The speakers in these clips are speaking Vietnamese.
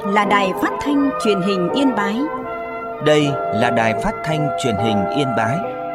là Đài Phát thanh Truyền hình Yên Bái. Đây là Đài Phát thanh Truyền hình Yên Bái.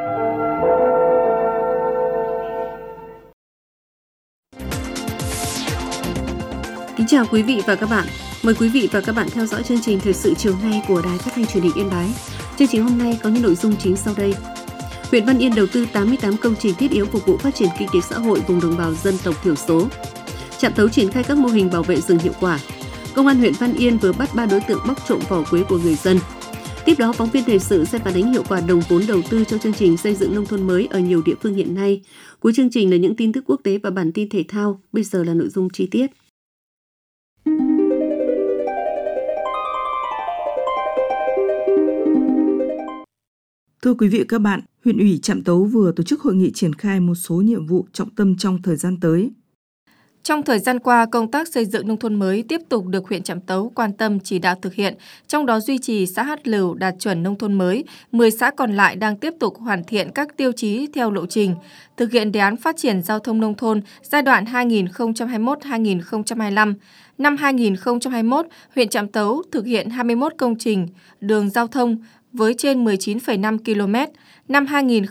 Kính chào quý vị và các bạn. Mời quý vị và các bạn theo dõi chương trình thời sự chiều nay của Đài Phát thanh Truyền hình Yên Bái. Chương trình hôm nay có những nội dung chính sau đây. Huyện Văn Yên đầu tư 88 công trình thiết yếu phục vụ phát triển kinh tế xã hội vùng đồng bào dân tộc thiểu số. Trạm Tấu triển khai các mô hình bảo vệ rừng hiệu quả. Công an huyện Văn Yên vừa bắt 3 đối tượng bóc trộm vỏ quế của người dân. Tiếp đó, phóng viên thời sự sẽ phản ánh hiệu quả đồng vốn đầu tư cho chương trình xây dựng nông thôn mới ở nhiều địa phương hiện nay. Cuối chương trình là những tin tức quốc tế và bản tin thể thao. Bây giờ là nội dung chi tiết. Thưa quý vị và các bạn, huyện ủy Trạm Tấu vừa tổ chức hội nghị triển khai một số nhiệm vụ trọng tâm trong thời gian tới. Trong thời gian qua, công tác xây dựng nông thôn mới tiếp tục được huyện Trạm Tấu quan tâm chỉ đạo thực hiện, trong đó duy trì xã Hát Lửu đạt chuẩn nông thôn mới, 10 xã còn lại đang tiếp tục hoàn thiện các tiêu chí theo lộ trình, thực hiện đề án phát triển giao thông nông thôn giai đoạn 2021-2025. Năm 2021, huyện Trạm Tấu thực hiện 21 công trình đường giao thông với trên 19,5 km. Năm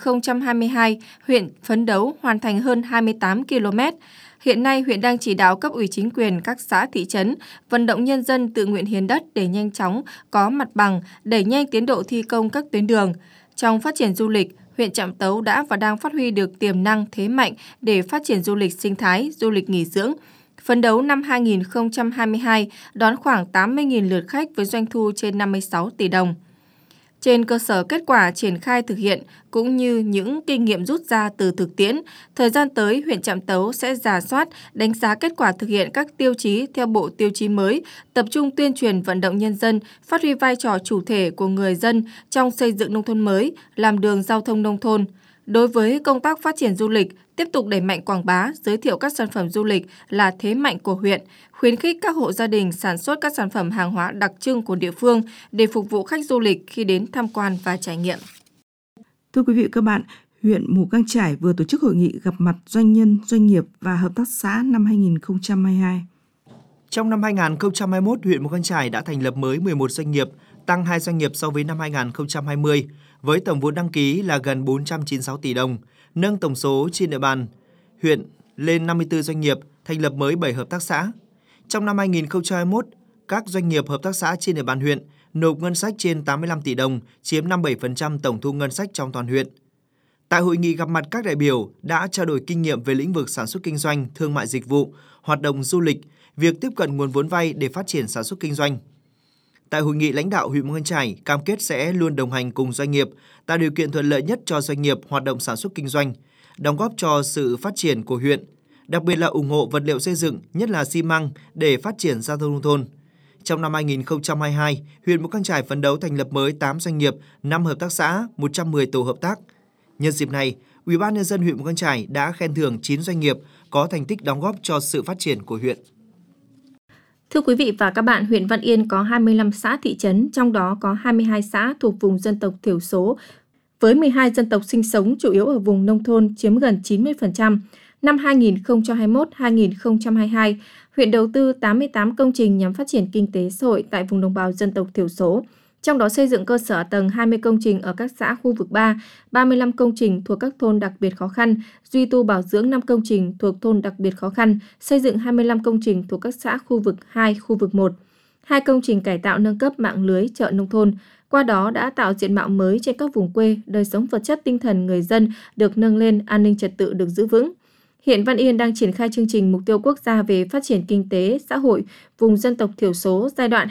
2022, huyện phấn đấu hoàn thành hơn 28 km. Hiện nay, huyện đang chỉ đạo cấp ủy chính quyền các xã thị trấn vận động nhân dân tự nguyện hiến đất để nhanh chóng có mặt bằng, đẩy nhanh tiến độ thi công các tuyến đường. Trong phát triển du lịch, huyện Trạm Tấu đã và đang phát huy được tiềm năng thế mạnh để phát triển du lịch sinh thái, du lịch nghỉ dưỡng. Phấn đấu năm 2022 đón khoảng 80.000 lượt khách với doanh thu trên 56 tỷ đồng. Trên cơ sở kết quả triển khai thực hiện cũng như những kinh nghiệm rút ra từ thực tiễn, thời gian tới huyện Trạm Tấu sẽ rà soát, đánh giá kết quả thực hiện các tiêu chí theo bộ tiêu chí mới, tập trung tuyên truyền vận động nhân dân, phát huy vai trò chủ thể của người dân trong xây dựng nông thôn mới, làm đường giao thông nông thôn. Đối với công tác phát triển du lịch, tiếp tục đẩy mạnh quảng bá, giới thiệu các sản phẩm du lịch là thế mạnh của huyện, khuyến khích các hộ gia đình sản xuất các sản phẩm hàng hóa đặc trưng của địa phương để phục vụ khách du lịch khi đến tham quan và trải nghiệm. Thưa quý vị và các bạn, huyện Mù Cang Chải vừa tổ chức hội nghị gặp mặt doanh nhân, doanh nghiệp và hợp tác xã năm 2022. Trong năm 2021, huyện Mù Cang Chải đã thành lập mới 11 doanh nghiệp, tăng 2 doanh nghiệp so với năm 2020, với tổng vốn đăng ký là gần 496 tỷ đồng, nâng tổng số trên địa bàn huyện lên 54 doanh nghiệp, thành lập mới 7 hợp tác xã. Trong năm 2021, các doanh nghiệp hợp tác xã trên địa bàn huyện nộp ngân sách trên 85 tỷ đồng, chiếm 57% tổng thu ngân sách trong toàn huyện. Tại hội nghị gặp mặt, các đại biểu đã trao đổi kinh nghiệm về lĩnh vực sản xuất kinh doanh, thương mại dịch vụ, hoạt động du lịch, việc tiếp cận nguồn vốn vay để phát triển sản xuất kinh doanh. Tại hội nghị, lãnh đạo huyện Mù Cang Chải cam kết sẽ luôn đồng hành cùng doanh nghiệp, tạo điều kiện thuận lợi nhất cho doanh nghiệp hoạt động sản xuất kinh doanh, đóng góp cho sự phát triển của huyện, đặc biệt là ủng hộ vật liệu xây dựng, nhất là xi măng để phát triển giao thông nông thôn. Trong năm 2022, huyện Mù Cang Chải phấn đấu thành lập mới 8 doanh nghiệp, 5 hợp tác xã, 110 tổ hợp tác. Nhân dịp này, Ủy ban nhân dân huyện Mù Cang Chải đã khen thưởng 9 doanh nghiệp có thành tích đóng góp cho sự phát triển của huyện. Thưa quý vị và các bạn, huyện Văn Yên có 25 xã thị trấn, trong đó có 22 xã thuộc vùng dân tộc thiểu số, với 12 dân tộc sinh sống chủ yếu ở vùng nông thôn chiếm gần 90%. Năm 2021-2022, huyện đầu tư 88 công trình nhằm phát triển kinh tế xã hội tại vùng đồng bào dân tộc thiểu số, trong đó xây dựng cơ sở hạ tầng 20 công trình ở các xã khu vực 3, 35 công trình thuộc các thôn đặc biệt khó khăn, duy tu bảo dưỡng 5 công trình thuộc thôn đặc biệt khó khăn, xây dựng 25 công trình thuộc các xã khu vực 2, khu vực 1, 2 công trình cải tạo nâng cấp mạng lưới chợ nông thôn. Qua đó đã tạo diện mạo mới trên các vùng quê, đời sống vật chất tinh thần người dân được nâng lên, an ninh trật tự được giữ vững. Hiện Văn Yên đang triển khai chương trình mục tiêu quốc gia về phát triển kinh tế, xã hội, vùng dân tộc thiểu số giai đoạn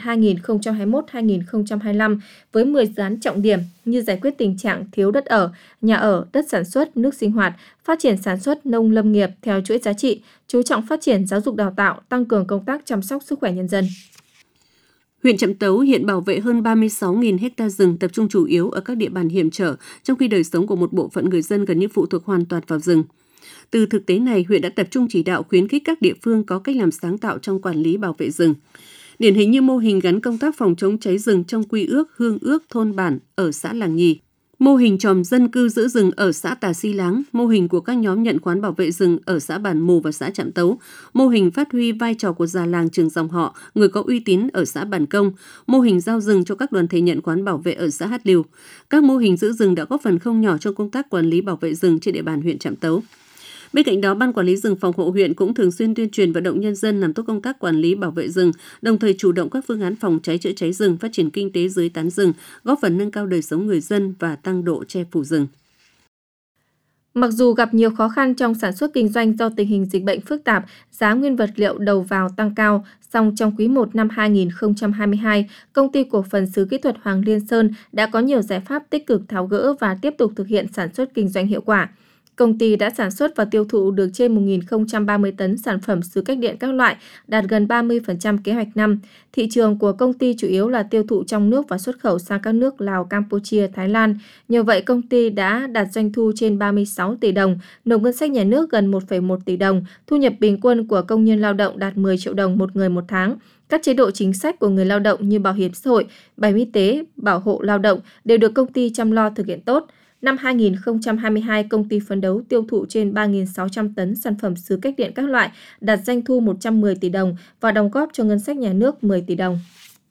2021-2025 với 10 dự án trọng điểm như giải quyết tình trạng thiếu đất ở, nhà ở, đất sản xuất, nước sinh hoạt, phát triển sản xuất nông lâm nghiệp theo chuỗi giá trị, chú trọng phát triển giáo dục đào tạo, tăng cường công tác chăm sóc sức khỏe nhân dân. Huyện Trạm Tấu hiện bảo vệ hơn 36.000 ha rừng tập trung chủ yếu ở các địa bàn hiểm trở, trong khi đời sống của một bộ phận người dân gần như phụ thuộc hoàn toàn vào rừng. Từ thực tế này, huyện đã tập trung chỉ đạo khuyến khích các địa phương có cách làm sáng tạo trong quản lý bảo vệ rừng. Điển hình như mô hình gắn công tác phòng chống cháy rừng trong quy ước, hương ước thôn bản ở xã Làng Nhì. Mô hình chòm dân cư giữ rừng ở xã Tà Si Láng, mô hình của các nhóm nhận khoán bảo vệ rừng ở xã Bản Mù và xã Trạm Tấu, mô hình phát huy vai trò của già làng trường dòng họ, người có uy tín ở xã Bản Công, mô hình giao rừng cho các đoàn thể nhận khoán bảo vệ ở xã Hát Liều. Các mô hình giữ rừng đã góp phần không nhỏ trong công tác quản lý bảo vệ rừng trên địa bàn huyện Trạm Tấu. Bên cạnh đó, Ban Quản lý rừng phòng hộ huyện cũng thường xuyên tuyên truyền vận động nhân dân làm tốt công tác quản lý bảo vệ rừng, đồng thời chủ động các phương án phòng cháy chữa cháy rừng, phát triển kinh tế dưới tán rừng, góp phần nâng cao đời sống người dân và tăng độ che phủ rừng. Mặc dù gặp nhiều khó khăn trong sản xuất kinh doanh do tình hình dịch bệnh phức tạp, giá nguyên vật liệu đầu vào tăng cao, song trong quý 1 năm 2022, Công ty Cổ phần Sứ Kỹ thuật Hoàng Liên Sơn đã có nhiều giải pháp tích cực tháo gỡ và tiếp tục thực hiện sản xuất kinh doanh hiệu quả. Công ty đã sản xuất và tiêu thụ được trên 1.030 tấn sản phẩm sứ cách điện các loại, đạt gần 30% kế hoạch năm. Thị trường của công ty chủ yếu là tiêu thụ trong nước và xuất khẩu sang các nước Lào, Campuchia, Thái Lan. Nhờ vậy, công ty đã đạt doanh thu trên 36 tỷ đồng, nộp ngân sách nhà nước gần 1,1 tỷ đồng, thu nhập bình quân của công nhân lao động đạt 10 triệu đồng một người một tháng. Các chế độ chính sách của người lao động như bảo hiểm xã hội, bảo hiểm y tế, bảo hộ lao động đều được công ty chăm lo thực hiện tốt. Năm 2022, công ty phấn đấu tiêu thụ trên 3.600 tấn sản phẩm sứ cách điện các loại, đạt doanh thu 110 tỷ đồng và đóng góp cho ngân sách nhà nước 10 tỷ đồng.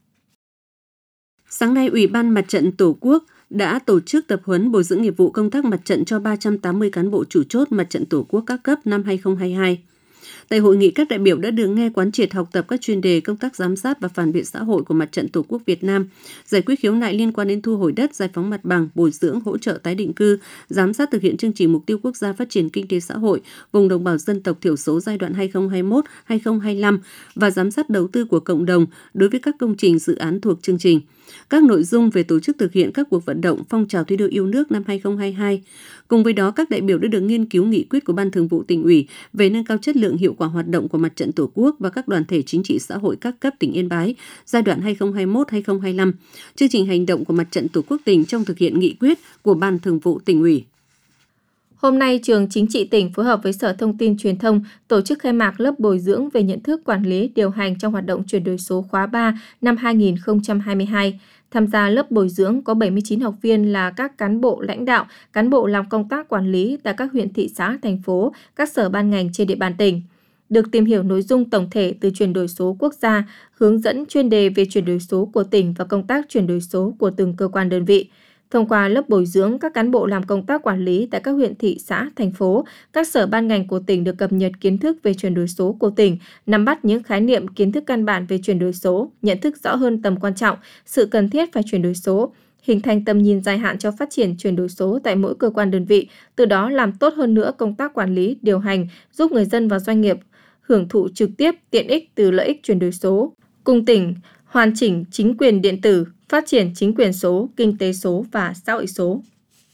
Sáng nay, Ủy ban Mặt trận Tổ quốc đã tổ chức tập huấn bồi dưỡng nghiệp vụ công tác mặt trận cho 380 cán bộ chủ chốt Mặt trận Tổ quốc các cấp năm 2022. Tại hội nghị, các đại biểu đã được nghe quán triệt học tập các chuyên đề công tác giám sát và phản biện xã hội của Mặt trận Tổ quốc Việt Nam, giải quyết khiếu nại liên quan đến thu hồi đất, giải phóng mặt bằng, bồi dưỡng, hỗ trợ tái định cư, giám sát thực hiện chương trình mục tiêu quốc gia phát triển kinh tế xã hội vùng đồng bào dân tộc thiểu số giai đoạn 2021-2025 và giám sát đầu tư của cộng đồng đối với các công trình dự án thuộc chương trình. Các nội dung về tổ chức thực hiện các cuộc vận động phong trào thi đua yêu nước năm 2022. Cùng với đó, các đại biểu đã được nghiên cứu nghị quyết của Ban Thường vụ Tỉnh ủy về nâng cao chất lượng hiệu quả hoạt động của Mặt trận Tổ quốc và các đoàn thể chính trị xã hội các cấp tỉnh Yên Bái giai đoạn 2021-2025, chương trình hành động của Mặt trận Tổ quốc tỉnh trong thực hiện nghị quyết của Ban Thường vụ Tỉnh ủy. Hôm nay, Trường Chính trị tỉnh phối hợp với Sở Thông tin Truyền thông tổ chức khai mạc lớp bồi dưỡng về nhận thức quản lý điều hành trong hoạt động chuyển đổi số khóa 3 năm 2022. Tham gia lớp bồi dưỡng có 79 học viên là các cán bộ lãnh đạo, cán bộ làm công tác quản lý tại các huyện, thị xã, thành phố, các sở ban ngành trên địa bàn tỉnh. Được tìm hiểu nội dung tổng thể từ chuyển đổi số quốc gia, hướng dẫn chuyên đề về chuyển đổi số của tỉnh và công tác chuyển đổi số của từng cơ quan đơn vị. Thông qua lớp bồi dưỡng, các cán bộ làm công tác quản lý tại các huyện, thị xã, thành phố, các sở ban ngành của tỉnh được cập nhật kiến thức về chuyển đổi số của tỉnh, nắm bắt những khái niệm kiến thức căn bản về chuyển đổi số, nhận thức rõ hơn tầm quan trọng, sự cần thiết phải chuyển đổi số, hình thành tầm nhìn dài hạn cho phát triển chuyển đổi số tại mỗi cơ quan đơn vị, từ đó làm tốt hơn nữa công tác quản lý, điều hành, giúp người dân và doanh nghiệp hưởng thụ trực tiếp tiện ích từ lợi ích chuyển đổi số. Cùng tỉnh hoàn chỉnh chính quyền điện tử, phát triển chính quyền số, kinh tế số và xã hội số.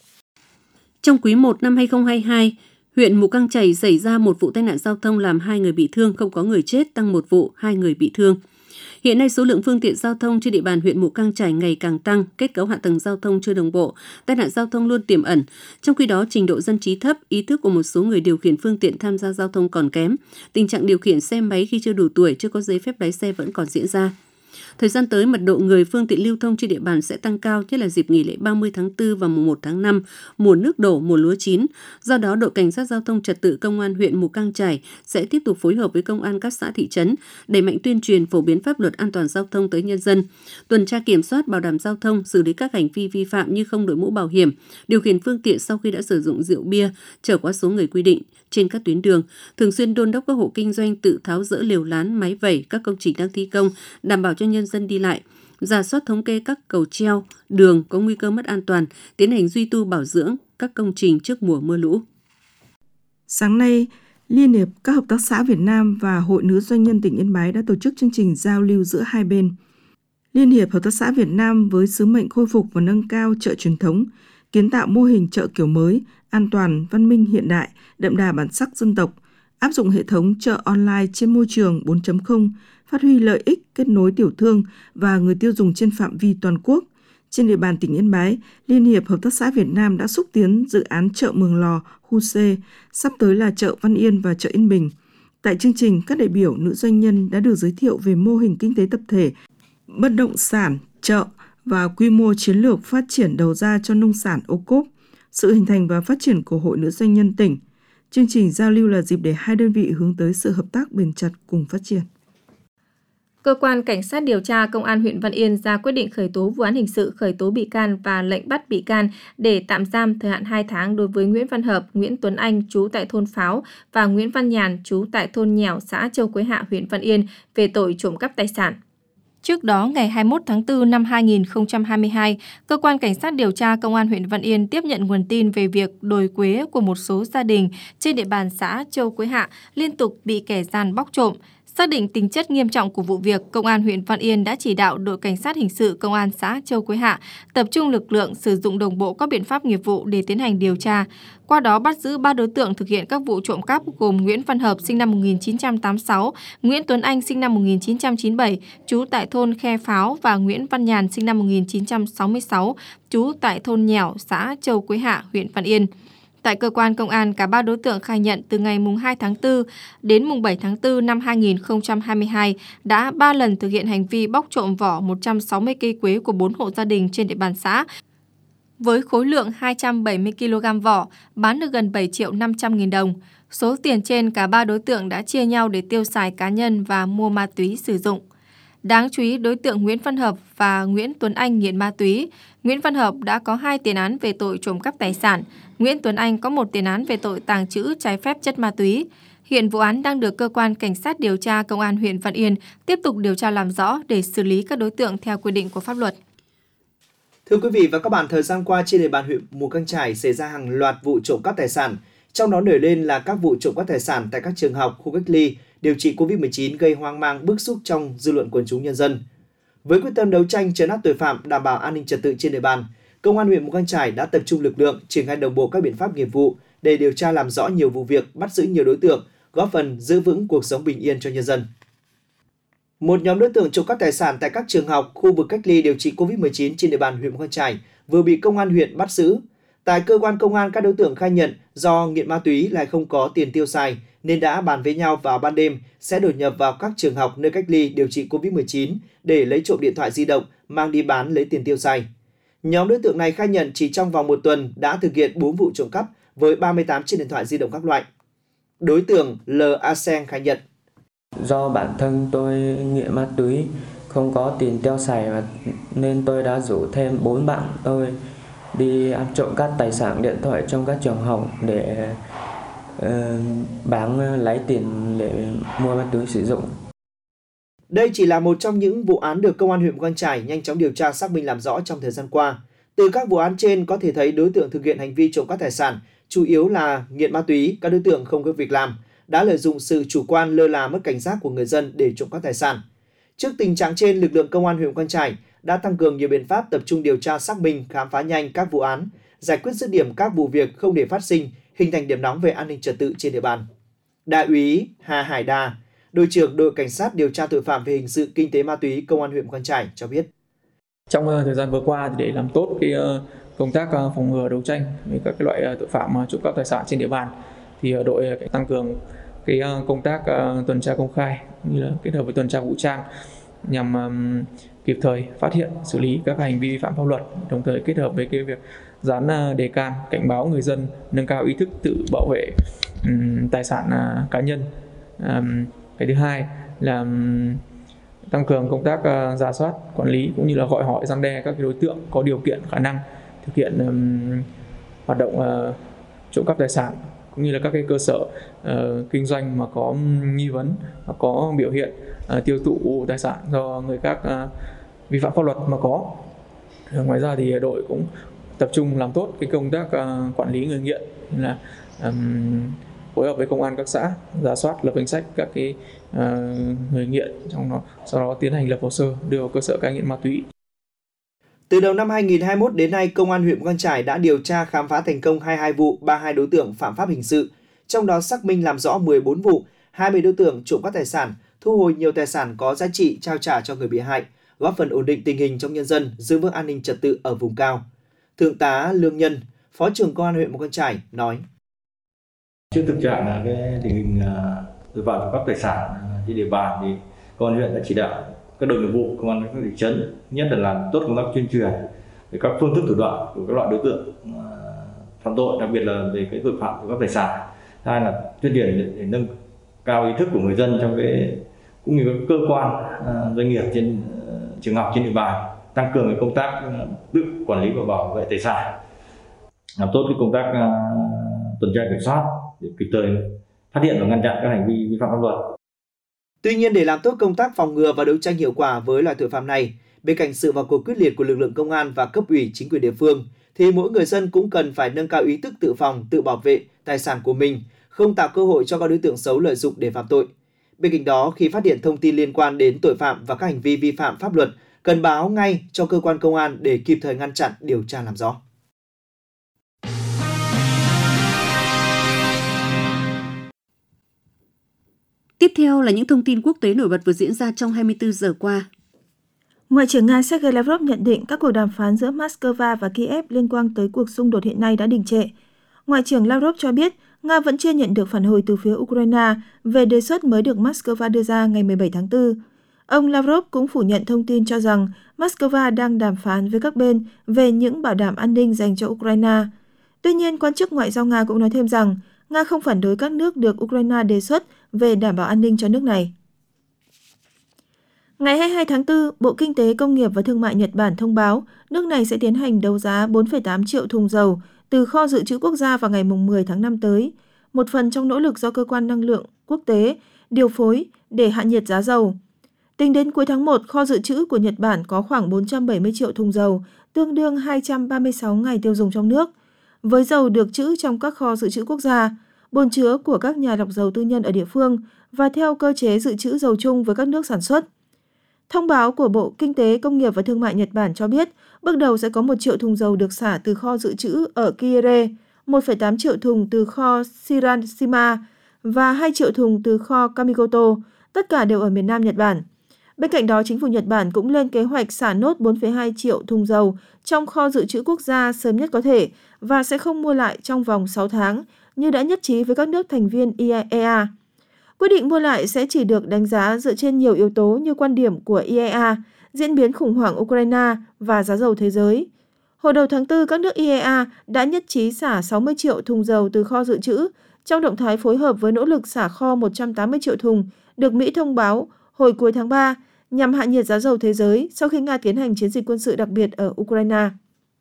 Trong quý 1 năm 2022, huyện Mù Cang Chải xảy ra một vụ tai nạn giao thông làm 2 người bị thương, không có người chết, tăng một vụ, 2 người bị thương. Hiện nay, số lượng phương tiện giao thông trên địa bàn huyện Mù Cang Chải ngày càng tăng, kết cấu hạ tầng giao thông chưa đồng bộ, tai nạn giao thông luôn tiềm ẩn. Trong khi đó, trình độ dân trí thấp, ý thức của một số người điều khiển phương tiện tham gia giao thông còn kém. Tình trạng điều khiển xe máy khi chưa đủ tuổi, chưa có giấy phép lái xe vẫn còn diễn ra. Thời gian tới, mật độ người phương tiện lưu thông trên địa bàn sẽ tăng cao, nhất là dịp nghỉ lễ 30 tháng 4 và mùng 1 tháng 5, mùa nước đổ, mùa lúa chín. Do đó, đội cảnh sát giao thông trật tự công an huyện Mù Cang Chải sẽ tiếp tục phối hợp với công an các xã thị trấn, đẩy mạnh tuyên truyền phổ biến pháp luật an toàn giao thông tới nhân dân, tuần tra kiểm soát bảo đảm giao thông, xử lý các hành vi vi phạm như không đội mũ bảo hiểm, điều khiển phương tiện sau khi đã sử dụng rượu bia, chở quá số người quy định trên các tuyến đường, thường xuyên đôn đốc các hộ kinh doanh tự tháo dỡ lều lán, máy vẩy, các công trình đang thi công, đảm bảo cho nhân dân đi lại, rà soát thống kê các cầu treo, đường có nguy cơ mất an toàn, tiến hành duy tu bảo dưỡng các công trình trước mùa mưa lũ. Sáng nay, Liên hiệp các hợp tác xã Việt Nam và Hội Nữ Doanh nhân tỉnh Yên Bái đã tổ chức chương trình giao lưu giữa hai bên. Liên hiệp Hợp tác xã Việt Nam với sứ mệnh khôi phục và nâng cao chợ truyền thống, kiến tạo mô hình chợ kiểu mới, an toàn, văn minh hiện đại, đậm đà bản sắc dân tộc, áp dụng hệ thống chợ online trên môi trường 4.0, phát huy lợi ích kết nối tiểu thương và người tiêu dùng trên phạm vi toàn quốc. Trên địa bàn tỉnh Yên Bái, Liên hiệp Hợp tác xã Việt Nam đã xúc tiến dự án chợ Mường Lò, khu C, sắp tới là chợ Văn Yên và chợ Yên Bình. Tại chương trình, các đại biểu nữ doanh nhân đã được giới thiệu về mô hình kinh tế tập thể, bất động sản, chợ và quy mô chiến lược phát triển đầu ra cho nông sản ô cốp, sự hình thành và phát triển của Hội Nữ Doanh nhân tỉnh. Chương trình giao lưu là dịp để hai đơn vị hướng tới sự hợp tác bền chặt cùng phát triển. Cơ quan Cảnh sát điều tra Công an huyện Văn Yên ra quyết định khởi tố vụ án hình sự, khởi tố bị can và lệnh bắt bị can để tạm giam thời hạn 2 tháng đối với Nguyễn Văn Hợp, Nguyễn Tuấn Anh trú tại thôn Pháo và Nguyễn Văn Nhàn trú tại thôn Nhèo, xã Châu Quế Hạ, huyện Văn Yên về tội trộm cắp tài sản. Trước đó, ngày 21 tháng 4 năm 2022, Cơ quan Cảnh sát điều tra Công an huyện Văn Yên tiếp nhận nguồn tin về việc đồi quế của một số gia đình trên địa bàn xã Châu Quế Hạ liên tục bị kẻ gian bóc trộm. Xác định tính chất nghiêm trọng của vụ việc, Công an huyện Văn Yên đã chỉ đạo đội Cảnh sát hình sự Công an xã Châu Quế Hạ tập trung lực lượng sử dụng đồng bộ các biện pháp nghiệp vụ để tiến hành điều tra. Qua đó bắt giữ 3 đối tượng thực hiện các vụ trộm cắp gồm Nguyễn Văn Hợp sinh năm 1986, Nguyễn Tuấn Anh sinh năm 1997, trú tại thôn Khe Pháo và Nguyễn Văn Nhàn sinh năm 1966, trú tại thôn Nhèo, xã Châu Quế Hạ, huyện Văn Yên. Tại cơ quan công an, cả 3 đối tượng khai nhận từ ngày 2 tháng 4 đến 7 tháng 4 năm 2022 đã 3 lần thực hiện hành vi bóc trộm vỏ 160 cây quế của 4 hộ gia đình trên địa bàn xã với khối lượng 270 kg vỏ, bán được gần 7 triệu 500 nghìn đồng. Số tiền trên cả 3 đối tượng đã chia nhau để tiêu xài cá nhân và mua ma túy sử dụng. Đáng chú ý, đối tượng Nguyễn Văn Hợp và Nguyễn Tuấn Anh nghiện ma túy. Nguyễn Văn Hợp đã có 2 tiền án về tội trộm cắp tài sản. Nguyễn Tuấn Anh có 1 tiền án về tội tàng trữ trái phép chất ma túy. Hiện vụ án đang được Cơ quan Cảnh sát điều tra Công an huyện Văn Yên tiếp tục điều tra làm rõ để xử lý các đối tượng theo quy định của pháp luật. Thưa quý vị và các bạn, thời gian qua trên địa bàn huyện Mù Cang Chải xảy ra hàng loạt vụ trộm cắp tài sản. Trong đó nổi lên là các vụ trộm cắp tài sản tại các trường học, khu cách ly, điều trị Covid-19 gây hoang mang bức xúc trong dư luận quần chúng nhân dân. Với quyết tâm đấu tranh trấn áp tội phạm, đảm bảo an ninh trật tự trên địa bàn, Công an huyện Mù Cang Chải đã tập trung lực lượng, triển khai đồng bộ các biện pháp nghiệp vụ để điều tra làm rõ nhiều vụ việc, bắt giữ nhiều đối tượng, góp phần giữ vững cuộc sống bình yên cho nhân dân. Một nhóm đối tượng trộm cắp tài sản tại các trường học, khu vực cách ly điều trị Covid-19 trên địa bàn huyện Mù Cang Chải vừa bị Công an huyện bắt giữ. Tại cơ quan công an, các đối tượng khai nhận do nghiện ma túy lại không có tiền tiêu xài nên đã bàn với nhau vào ban đêm sẽ đột nhập vào các trường học nơi cách ly điều trị Covid-19 để lấy trộm điện thoại di động, mang đi bán lấy tiền tiêu xài. Nhóm đối tượng này khai nhận chỉ trong vòng 1 tuần đã thực hiện 4 vụ trộm cắp với 38 chiếc điện thoại di động các loại. Đối tượng L. A Seng khai nhận: Do bản thân tôi nghiện ma túy, không có tiền tiêu xài nên tôi đã rủ thêm 4 bạn tôi đi ăn trộm các tài sản điện thoại trong các trường học để bán lấy tiền để mua ma túy sử dụng. Đây chỉ là một trong những vụ án được Công an huyện Mù Cang Chải nhanh chóng điều tra xác minh làm rõ trong thời gian qua. Từ các vụ án trên có thể thấy đối tượng thực hiện hành vi trộm cắp tài sản chủ yếu là nghiện ma túy, các đối tượng không có việc làm, đã lợi dụng sự chủ quan lơ là mất cảnh giác của người dân để trộm cắp tài sản. Trước tình trạng trên, lực lượng Công an huyện Mù Cang Chải đã tăng cường nhiều biện pháp tập trung điều tra xác minh, khám phá nhanh các vụ án, giải quyết dứt điểm các vụ việc không để phát sinh, hình thành điểm nóng về an ninh trật tự trên địa bàn. Đại úy Hà Hải Đà, đội trưởng đội cảnh sát điều tra tội phạm về hình sự kinh tế ma túy Công an huyện Mù Cang Chải cho biết: Trong thời gian vừa qua, để làm tốt công tác phòng ngừa đấu tranh với các loại tội phạm trộm cắp tài sản trên địa bàn, thì đội tăng cường công tác tuần tra công khai như là kết hợp với tuần tra vũ trang nhằm kịp thời phát hiện, xử lý các hành vi vi phạm pháp luật, đồng thời kết hợp với việc dán đề can cảnh báo người dân nâng cao ý thức tự bảo vệ tài sản cá nhân. Cái thứ hai là tăng cường công tác rà soát, quản lý cũng như là gọi hỏi răn đe các đối tượng có điều kiện khả năng thực hiện hoạt động trộm cắp tài sản, cũng như là các cơ sở kinh doanh mà có nghi vấn, mà có biểu hiện tiêu thụ tài sản do người khác vi phạm pháp luật mà có. Ngoài ra thì đội cũng tập trung làm tốt công tác quản lý người nghiện, là phối hợp với công an các xã rà soát, lập danh sách các người nghiện, trong đó sau đó tiến hành lập hồ sơ đưa vào cơ sở cai nghiện ma túy. Từ đầu năm 2021 đến nay, Công an huyện Mù Cang Chải đã điều tra khám phá thành công 22 vụ, 32 đối tượng phạm pháp hình sự, trong đó xác minh làm rõ 14 vụ, 20 đối tượng trộm cắp tài sản, thu hồi nhiều tài sản có giá trị trao trả cho người bị hại, góp phần ổn định tình hình trong nhân dân, giữ vững an ninh trật tự ở vùng cao. Thượng tá Lương Nhân, Phó trưởng Công an huyện Mù Cang Chải nói: Trước thực trạng là tình hình tội phạm trộm cắp tài sản trên địa bàn thì Công an huyện đã chỉ đạo các đội nghiệp vụ công an các thị trấn, nhất là làm tốt công tác tuyên truyền về các phương thức thủ đoạn của các loại đối tượng phạm tội, đặc biệt là về cái tội phạm của các tài sản. Hai là tuyên truyền để nâng cao ý thức của người dân trong cũng như các cơ quan, doanh nghiệp, trên trường học trên địa bàn, tăng cường công tác tự quản lý và bảo vệ tài sản, làm tốt công tác tuần tra kiểm soát để kịp thời phát hiện và ngăn chặn các hành vi vi phạm pháp luật. Tuy nhiên, để làm tốt công tác phòng ngừa và đấu tranh hiệu quả với loại tội phạm này, bên cạnh sự vào cuộc quyết liệt của lực lượng công an và cấp ủy chính quyền địa phương, thì mỗi người dân cũng cần phải nâng cao ý thức tự phòng, tự bảo vệ tài sản của mình, không tạo cơ hội cho các đối tượng xấu lợi dụng để phạm tội. Bên cạnh đó, khi phát hiện thông tin liên quan đến tội phạm và các hành vi vi phạm pháp luật, cần báo ngay cho cơ quan công an để kịp thời ngăn chặn, điều tra làm rõ. Tiếp theo là những thông tin quốc tế nổi bật vừa diễn ra trong 24 giờ qua. Ngoại trưởng Nga Sergei Lavrov nhận định các cuộc đàm phán giữa Moscow và Kiev liên quan tới cuộc xung đột hiện nay đã đình trệ. Ngoại trưởng Lavrov cho biết Nga vẫn chưa nhận được phản hồi từ phía Ukraine về đề xuất mới được Moscow đưa ra ngày 17 tháng 4. Ông Lavrov cũng phủ nhận thông tin cho rằng Moscow đang đàm phán với các bên về những bảo đảm an ninh dành cho Ukraine. Tuy nhiên, quan chức ngoại giao Nga cũng nói thêm rằng Nga không phản đối các nước được Ukraine đề xuất về đảm bảo an ninh cho nước này. Ngày 22 tháng 4, Bộ Kinh tế, Công nghiệp và Thương mại Nhật Bản thông báo nước này sẽ tiến hành đấu giá 4,8 triệu thùng dầu từ kho dự trữ quốc gia vào ngày 10 tháng 5 tới, một phần trong nỗ lực do Cơ quan Năng lượng Quốc tế điều phối để hạ nhiệt giá dầu. Tính đến cuối tháng 1, kho dự trữ của Nhật Bản có khoảng 470 triệu thùng dầu, tương đương 236 ngày tiêu dùng trong nước. Với dầu được trữ trong các kho dự trữ quốc gia, bồn chứa của các nhà lọc dầu tư nhân ở địa phương và theo cơ chế dự trữ dầu chung với các nước sản xuất. Thông báo của Bộ Kinh tế, Công nghiệp và Thương mại Nhật Bản cho biết, bước đầu sẽ có 1 triệu thùng dầu được xả từ kho dự trữ ở Kiire, 1,8 triệu thùng từ kho Shirashima và 2 triệu thùng từ kho Kamikoto, tất cả đều ở miền Nam Nhật Bản. Bên cạnh đó, chính phủ Nhật Bản cũng lên kế hoạch xả nốt 4,2 triệu thùng dầu trong kho dự trữ quốc gia sớm nhất có thể và sẽ không mua lại trong vòng 6 tháng, như đã nhất trí với các nước thành viên IAEA. Quyết định mua lại sẽ chỉ được đánh giá dựa trên nhiều yếu tố như quan điểm của IAEA, diễn biến khủng hoảng Ukraine và giá dầu thế giới. Hồi đầu tháng 4, các nước IAEA đã nhất trí xả 60 triệu thùng dầu từ kho dự trữ, trong động thái phối hợp với nỗ lực xả kho 180 triệu thùng được Mỹ thông báo hồi cuối tháng 3 nhằm hạ nhiệt giá dầu thế giới sau khi Nga tiến hành chiến dịch quân sự đặc biệt ở Ukraine.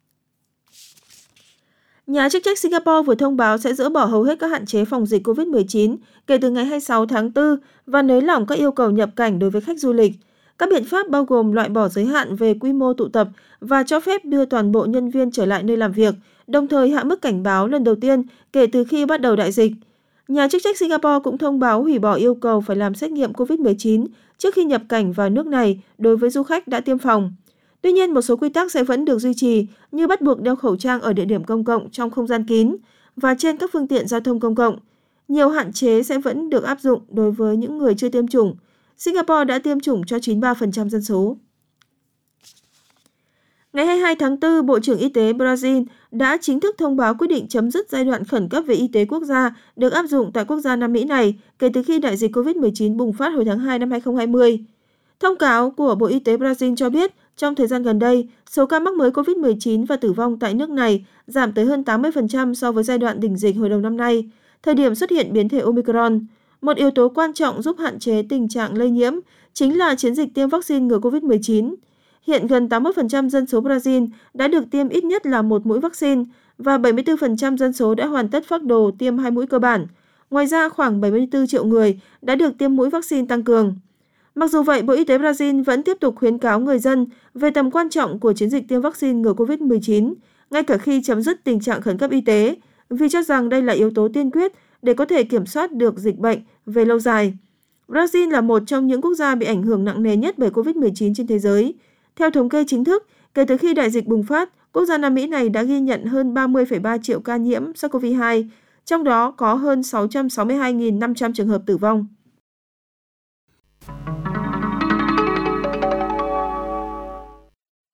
Nhà chức trách Singapore vừa thông báo sẽ dỡ bỏ hầu hết các hạn chế phòng dịch COVID-19 kể từ ngày 26 tháng 4 và nới lỏng các yêu cầu nhập cảnh đối với khách du lịch. Các biện pháp bao gồm loại bỏ giới hạn về quy mô tụ tập và cho phép đưa toàn bộ nhân viên trở lại nơi làm việc, đồng thời hạ mức cảnh báo lần đầu tiên kể từ khi bắt đầu đại dịch. Nhà chức trách Singapore cũng thông báo hủy bỏ yêu cầu phải làm xét nghiệm COVID-19 trước khi nhập cảnh vào nước này đối với du khách đã tiêm phòng. Tuy nhiên, một số quy tắc sẽ vẫn được duy trì như bắt buộc đeo khẩu trang ở địa điểm công cộng trong không gian kín và trên các phương tiện giao thông công cộng. Nhiều hạn chế sẽ vẫn được áp dụng đối với những người chưa tiêm chủng. Singapore đã tiêm chủng cho 93% dân số. Ngày 22 tháng 4, Bộ trưởng Y tế Brazil đã chính thức thông báo quyết định chấm dứt giai đoạn khẩn cấp về y tế quốc gia được áp dụng tại quốc gia Nam Mỹ này kể từ khi đại dịch COVID-19 bùng phát hồi tháng 2 năm 2020. Thông cáo của Bộ Y tế Brazil cho biết, trong thời gian gần đây, số ca mắc mới COVID-19 và tử vong tại nước này giảm tới hơn 80% so với giai đoạn đỉnh dịch hồi đầu năm nay, thời điểm xuất hiện biến thể Omicron. Một yếu tố quan trọng giúp hạn chế tình trạng lây nhiễm chính là chiến dịch tiêm vaccine ngừa COVID-19. Hiện gần 81% dân số Brazil đã được tiêm ít nhất là một mũi vaccine và 74% dân số đã hoàn tất phác đồ tiêm 2 mũi cơ bản. Ngoài ra, khoảng 74 triệu người đã được tiêm mũi vaccine tăng cường. Mặc dù vậy, Bộ Y tế Brazil vẫn tiếp tục khuyến cáo người dân về tầm quan trọng của chiến dịch tiêm vaccine ngừa COVID-19, ngay cả khi chấm dứt tình trạng khẩn cấp y tế, vì cho rằng đây là yếu tố tiên quyết để có thể kiểm soát được dịch bệnh về lâu dài. Brazil là một trong những quốc gia bị ảnh hưởng nặng nề nhất bởi COVID-19 trên thế giới. Theo thống kê chính thức, kể từ khi đại dịch bùng phát, quốc gia Nam Mỹ này đã ghi nhận hơn 30,3 triệu ca nhiễm SARS-CoV-2, trong đó có hơn 662.500 trường hợp tử vong.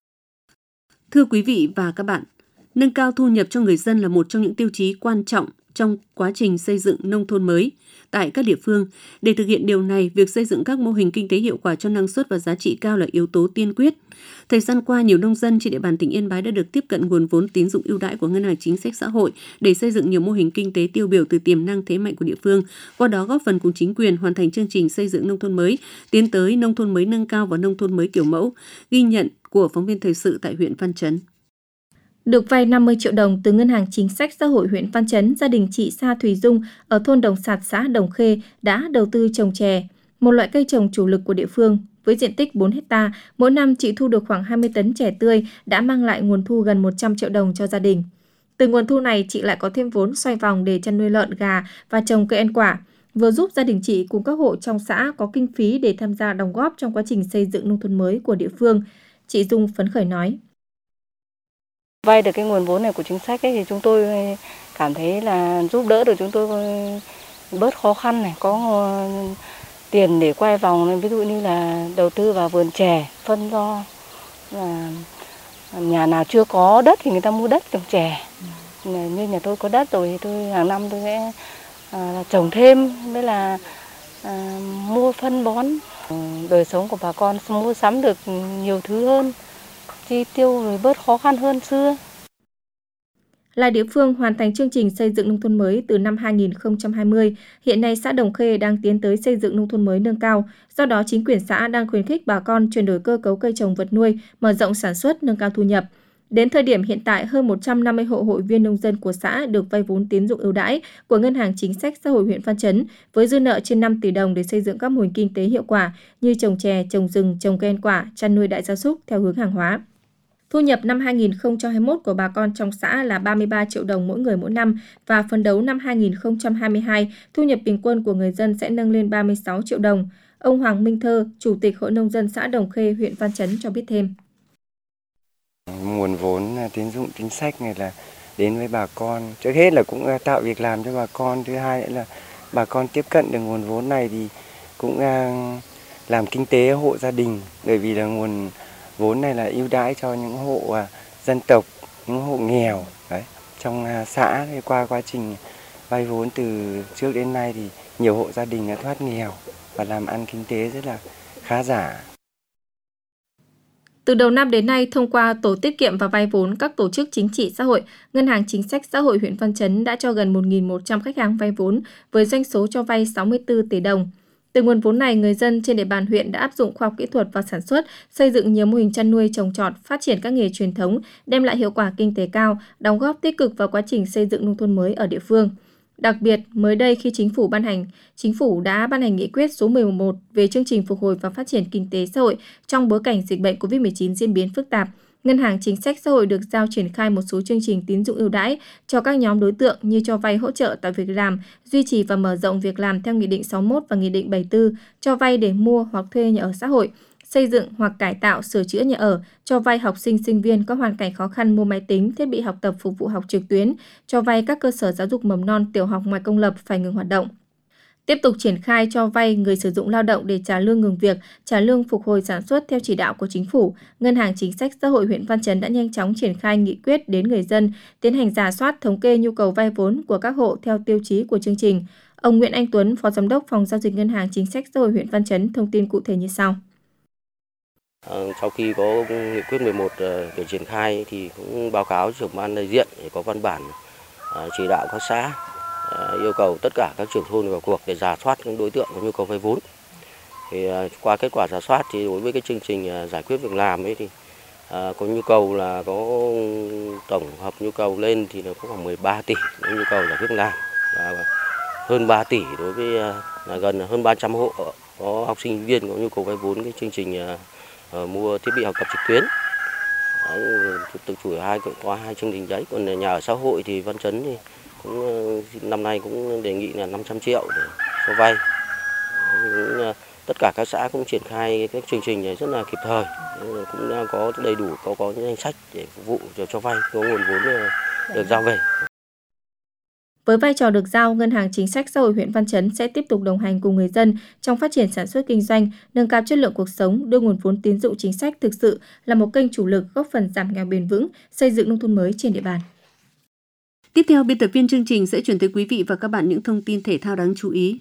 Thưa quý vị và các bạn, nâng cao thu nhập cho người dân là một trong những tiêu chí quan trọng trong quá trình xây dựng nông thôn mới tại các địa phương. Để thực hiện điều này, việc xây dựng các mô hình kinh tế hiệu quả cho năng suất và giá trị cao là yếu tố tiên quyết. Thời gian qua, nhiều nông dân trên địa bàn tỉnh Yên Bái đã được tiếp cận nguồn vốn tín dụng ưu đãi của Ngân hàng Chính sách Xã hội để xây dựng nhiều mô hình kinh tế tiêu biểu từ tiềm năng thế mạnh của địa phương, qua đó góp phần cùng chính quyền hoàn thành chương trình xây dựng nông thôn mới, tiến tới nông thôn mới nâng cao và nông thôn mới kiểu mẫu. Ghi nhận của phóng viên thời sự tại huyện Văn Chấn. Được vay 50 triệu đồng từ Ngân hàng Chính sách Xã hội huyện Văn Chấn, gia đình chị Sa Thùy Dung ở thôn Đồng Sạt, xã Đồng Khê đã đầu tư trồng chè, một loại cây trồng chủ lực của địa phương. Với diện tích 4 hectare, mỗi năm chị thu được khoảng 20 tấn chè tươi, đã mang lại nguồn thu gần 100 triệu đồng cho gia đình. Từ nguồn thu này, chị lại có thêm vốn xoay vòng để chăn nuôi lợn, gà và trồng cây ăn quả, vừa giúp gia đình chị cùng các hộ trong xã có kinh phí để tham gia đóng góp trong quá trình xây dựng nông thôn mới của địa phương. Chị Dung phấn khởi nói. Vay được cái nguồn vốn này của chính sách ấy, thì chúng tôi cảm thấy là giúp đỡ được chúng tôi bớt khó khăn này, có tiền để quay vòng, ví dụ như là đầu tư vào vườn chè, phân do là nhà nào chưa có đất thì người ta mua đất trồng chè. Như nhà tôi có đất rồi thì tôi hàng năm tôi sẽ trồng thêm, với là mua phân bón. Đời sống của bà con mua sắm được nhiều thứ hơn, chi tiêu rồi bớt khó khăn hơn xưa. Là địa phương hoàn thành chương trình xây dựng nông thôn mới từ năm 2020, hiện nay xã Đồng Khê đang tiến tới xây dựng nông thôn mới nâng cao. Do đó, chính quyền xã đang khuyến khích bà con chuyển đổi cơ cấu cây trồng vật nuôi, mở rộng sản xuất, nâng cao thu nhập. Đến thời điểm hiện tại, hơn 150 hộ hội viên nông dân của xã được vay vốn tín dụng ưu đãi của Ngân hàng Chính sách Xã hội huyện Văn Chấn với dư nợ trên 5 tỷ đồng để xây dựng các mô hình kinh tế hiệu quả như trồng chè, trồng rừng, trồng cây ăn quả, chăn nuôi đại gia súc theo hướng hàng hóa. Thu nhập năm 2021 của bà con trong xã là 33 triệu đồng mỗi người mỗi năm và phấn đấu năm 2022, thu nhập bình quân của người dân sẽ nâng lên 36 triệu đồng. Ông Hoàng Minh Thơ, Chủ tịch Hội Nông dân xã Đồng Khê, huyện Văn Chấn cho biết thêm. Nguồn vốn tín dụng chính sách này là đến với bà con. Trước hết là cũng tạo việc làm cho bà con. Thứ hai nữa là bà con tiếp cận được nguồn vốn này thì cũng làm kinh tế hộ gia đình. Bởi vì là nguồn vốn này là ưu đãi cho những hộ dân tộc, những hộ nghèo. Đấy. Trong xã thì qua quá trình vay vốn từ trước đến nay thì nhiều hộ gia đình đã thoát nghèo và làm ăn kinh tế rất là khá giả. Từ đầu năm đến nay, thông qua tổ tiết kiệm và vay vốn các tổ chức chính trị xã hội, Ngân hàng Chính sách Xã hội huyện Văn Chấn đã cho gần 1.100 khách hàng vay vốn với doanh số cho vay 64 tỷ đồng. Từ nguồn vốn này, người dân trên địa bàn huyện đã áp dụng khoa học kỹ thuật vào sản xuất, xây dựng nhiều mô hình chăn nuôi, trồng trọt, phát triển các nghề truyền thống, đem lại hiệu quả kinh tế cao, đóng góp tích cực vào quá trình xây dựng nông thôn mới ở địa phương. Đặc biệt, mới đây khi Chính phủ đã ban hành nghị quyết số 11 về chương trình phục hồi và phát triển kinh tế xã hội trong bối cảnh dịch bệnh COVID-19 diễn biến phức tạp. Ngân hàng Chính sách Xã hội được giao triển khai một số chương trình tín dụng ưu đãi cho các nhóm đối tượng như cho vay hỗ trợ tạo việc làm, duy trì và mở rộng việc làm theo Nghị định 61 và Nghị định 74, cho vay để mua hoặc thuê nhà ở xã hội, xây dựng hoặc cải tạo, sửa chữa nhà ở, cho vay học sinh, sinh viên có hoàn cảnh khó khăn mua máy tính, thiết bị học tập phục vụ học trực tuyến, cho vay các cơ sở giáo dục mầm non, tiểu học ngoài công lập phải ngừng hoạt động. Tiếp tục triển khai cho vay người sử dụng lao động để trả lương ngừng việc, trả lương phục hồi sản xuất theo chỉ đạo của Chính phủ. Ngân hàng Chính sách Xã hội huyện Văn Chấn đã nhanh chóng triển khai nghị quyết đến người dân, tiến hành rà soát thống kê nhu cầu vay vốn của các hộ theo tiêu chí của chương trình. Ông Nguyễn Anh Tuấn, Phó Giám đốc Phòng Giao dịch Ngân hàng Chính sách Xã hội huyện Văn Chấn thông tin cụ thể như sau. Sau khi có nghị quyết 11 để triển khai thì cũng báo cáo trưởng ban đại diện để có văn bản chỉ đạo các xã yêu cầu tất cả các trưởng thôn vào cuộc để rà soát những đối tượng có nhu cầu vay vốn. Thì qua kết quả rà soát thì đối với cái chương trình giải quyết việc làm ấy thì có nhu cầu là có tổng hợp nhu cầu lên thì nó có khoảng 13 tỷ nhu cầu giải quyết việc làm và hơn 3 tỷ đối với là gần hơn 300 hộ có học sinh viên có nhu cầu vay vốn cái chương trình mua thiết bị học tập trực tuyến. Tự chủ có hai chương trình đấy, còn nhà ở xã hội thì Văn Chấn thì cũng năm nay cũng đề nghị là 500 triệu để cho vay. Tất cả các xã cũng triển khai các chương trình này rất là kịp thời, cũng đang có đầy đủ có những danh sách để phục vụ cho vay, có nguồn vốn được giao về. Với vai trò được giao, Ngân hàng Chính sách Xã hội huyện Văn Chấn sẽ tiếp tục đồng hành cùng người dân trong phát triển sản xuất kinh doanh, nâng cao chất lượng cuộc sống, đưa nguồn vốn tín dụng chính sách thực sự là một kênh chủ lực góp phần giảm nghèo bền vững, xây dựng nông thôn mới trên địa bàn. Tiếp theo, biên tập viên chương trình sẽ chuyển tới quý vị và các bạn những thông tin thể thao đáng chú ý.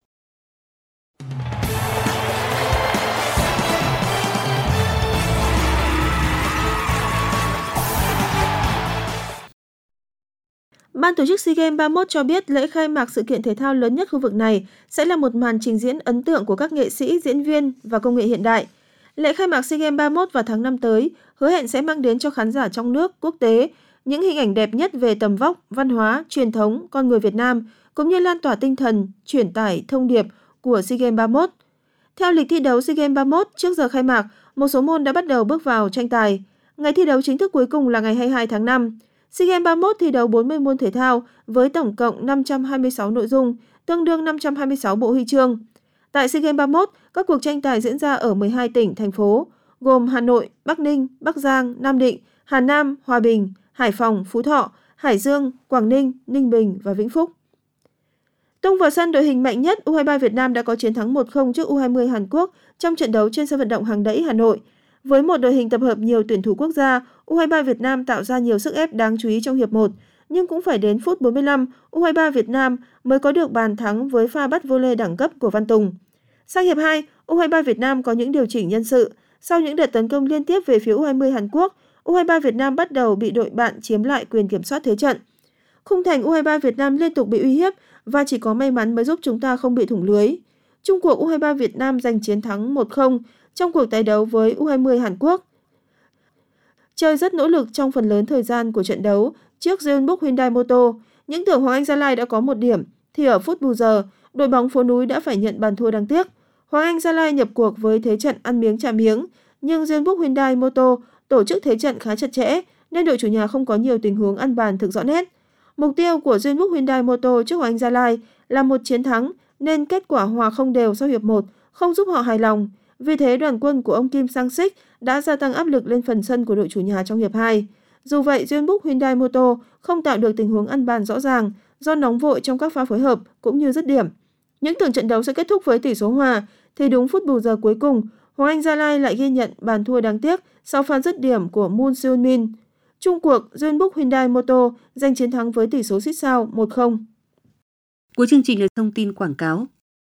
Ban tổ chức SEA Games 31 cho biết lễ khai mạc sự kiện thể thao lớn nhất khu vực này sẽ là một màn trình diễn ấn tượng của các nghệ sĩ, diễn viên và công nghệ hiện đại. Lễ khai mạc SEA Games 31 vào tháng 5 tới hứa hẹn sẽ mang đến cho khán giả trong nước, quốc tế những hình ảnh đẹp nhất về tầm vóc, văn hóa, truyền thống, con người Việt Nam, cũng như lan tỏa tinh thần, truyền tải thông điệp của SEA Games 31. Theo lịch thi đấu SEA Games 31, trước giờ khai mạc, một số môn đã bắt đầu bước vào tranh tài. Ngày thi đấu chính thức cuối cùng là ngày 22 tháng 5. SEA Games 31 thi đấu 40 môn thể thao với tổng cộng 526 nội dung, tương đương 526 bộ huy chương. Tại SEA Games 31, các cuộc tranh tài diễn ra ở 12 tỉnh, thành phố, gồm Hà Nội, Bắc Ninh, Bắc Giang, Nam Định, Hà Nam, Hòa Bình, Hải Phòng, Phú Thọ, Hải Dương, Quảng Ninh, Ninh Bình và Vĩnh Phúc. Tung vào sân đội hình mạnh nhất, U23 Việt Nam đã có chiến thắng 1-0 trước U20 Hàn Quốc trong trận đấu trên sân vận động Hàng Đẫy, Hà Nội. Với một đội hình tập hợp nhiều tuyển thủ quốc gia, U23 Việt Nam tạo ra nhiều sức ép đáng chú ý trong hiệp 1, nhưng cũng phải đến phút 45, U23 Việt Nam mới có được bàn thắng với pha bắt volley đẳng cấp của Văn Tùng. Sang hiệp 2, U23 Việt Nam có những điều chỉnh nhân sự. Sau những đợt tấn công liên tiếp về phía U20 Hàn Quốc, U23 Việt Nam bắt đầu bị đội bạn chiếm lại quyền kiểm soát thế trận. Khung thành U23 Việt Nam liên tục bị uy hiếp và chỉ có may mắn mới giúp chúng ta không bị thủng lưới. Chung cuộc U23 Việt Nam giành chiến thắng 1-0 trong cuộc tái đấu với U20 Hàn Quốc. Chơi rất nỗ lực trong phần lớn thời gian của trận đấu trước Jeonbuk Hyundai Motor, những tưởng Hoàng Anh Gia Lai đã có một điểm, thì ở phút bù giờ, đội bóng phố núi đã phải nhận bàn thua đáng tiếc. Hoàng Anh Gia Lai nhập cuộc với thế trận ăn miếng trả miếng, nhưng Jeonbuk Hyundai Motor tổ chức thế trận khá chặt chẽ nên đội chủ nhà không có nhiều tình huống ăn bàn thực rõ nét. Mục tiêu của Jeonbuk Hyundai Motor trước Hoàng Anh Gia Lai là một chiến thắng nên kết quả hòa không đều sau hiệp 1 không giúp họ hài lòng. Vì thế đoàn quân của ông Kim Sang-sik đã gia tăng áp lực lên phần sân của đội chủ nhà trong hiệp 2. Dù vậy, Jeonbuk Hyundai Motor không tạo được tình huống ăn bàn rõ ràng do nóng vội trong các pha phối hợp cũng như dứt điểm. Những tưởng trận đấu sẽ kết thúc với tỷ số hòa thì đúng phút bù giờ cuối cùng, Hoàng Anh Gia Lai lại ghi nhận bàn thua đáng tiếc sau pha dứt điểm của Moon Seon-min. Chung cuộc, Jeonbuk Hyundai Motor giành chiến thắng với tỷ số xít sao 1-0. Cuối chương trình là thông tin quảng cáo.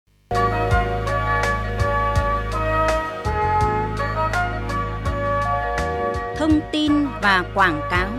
Thông tin và quảng cáo.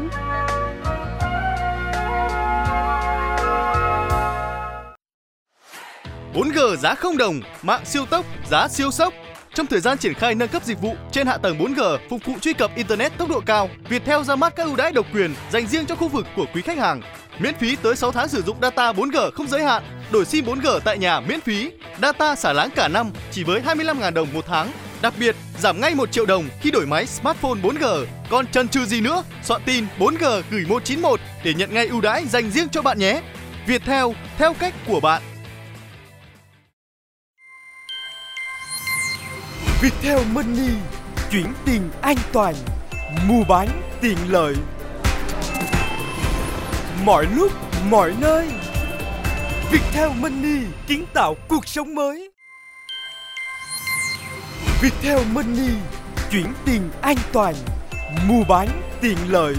.4G giá không đồng, mạng siêu tốc, giá siêu sốc. Trong thời gian triển khai nâng cấp dịch vụ trên hạ tầng 4G phục vụ truy cập Internet tốc độ cao, Viettel ra mắt các ưu đãi độc quyền dành riêng cho khu vực của quý khách hàng. Miễn phí tới 6 tháng sử dụng data 4G không giới hạn, đổi SIM 4G tại nhà miễn phí, data xả láng cả năm chỉ với 25.000 đồng một tháng. Đặc biệt, giảm ngay 1 triệu đồng khi đổi máy smartphone 4G. Còn chần chừ gì nữa, soạn tin 4G gửi 191 để nhận ngay ưu đãi dành riêng cho bạn nhé. Viettel, theo cách của bạn. Viettel Money, chuyển tiền an toàn, mua bán tiện lợi. Mọi lúc, mọi nơi. Viettel Money kiến tạo cuộc sống mới. Viettel Money, chuyển tiền an toàn, mua bán tiện lợi.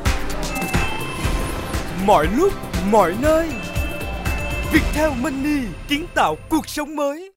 Mọi lúc, mọi nơi. Viettel Money kiến tạo cuộc sống mới.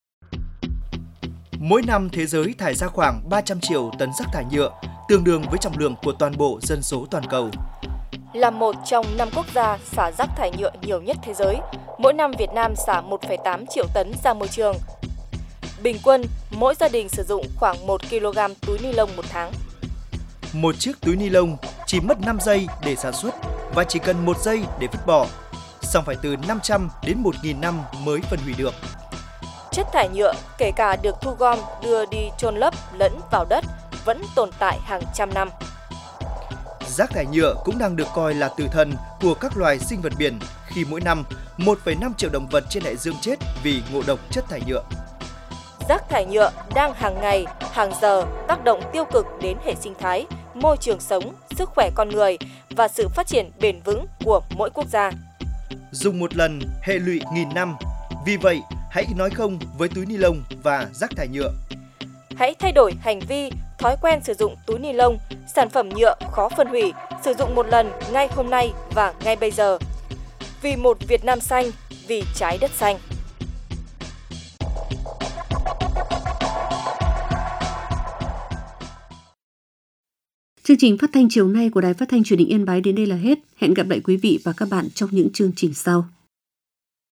Mỗi năm thế giới thải ra khoảng 300 triệu tấn rác thải nhựa, tương đương với trọng lượng của toàn bộ dân số toàn cầu. Là một trong 5 quốc gia xả rác thải nhựa nhiều nhất thế giới, mỗi năm Việt Nam xả 1,8 triệu tấn ra môi trường. Bình quân, mỗi gia đình sử dụng khoảng 1 kg túi ni lông một tháng. Một chiếc túi ni lông chỉ mất 5 giây để sản xuất và chỉ cần 1 giây để vứt bỏ, song phải từ 500 đến 1.000 năm mới phân hủy được. Chất thải nhựa, kể cả được thu gom đưa đi chôn lấp lẫn vào đất, vẫn tồn tại hàng trăm năm. Rác thải nhựa cũng đang được coi là tử thần của các loài sinh vật biển khi mỗi năm 1,5 triệu động vật trên đại dương chết vì ngộ độc chất thải nhựa. Rác thải nhựa đang hàng ngày, hàng giờ tác động tiêu cực đến hệ sinh thái, môi trường sống, sức khỏe con người và sự phát triển bền vững của mỗi quốc gia. Dùng một lần, hệ lụy nghìn năm. Vì vậy, hãy nói không với túi ni lông và rác thải nhựa. Hãy thay đổi hành vi thói quen sử dụng túi ni lông, sản phẩm nhựa khó phân hủy, sử dụng một lần ngay hôm nay và ngay bây giờ. Vì một Việt Nam xanh, vì trái đất xanh. Chương trình phát thanh chiều nay của Đài Phát thanh Truyền hình Yên Bái đến đây là hết. Hẹn gặp lại quý vị và các bạn trong những chương trình sau.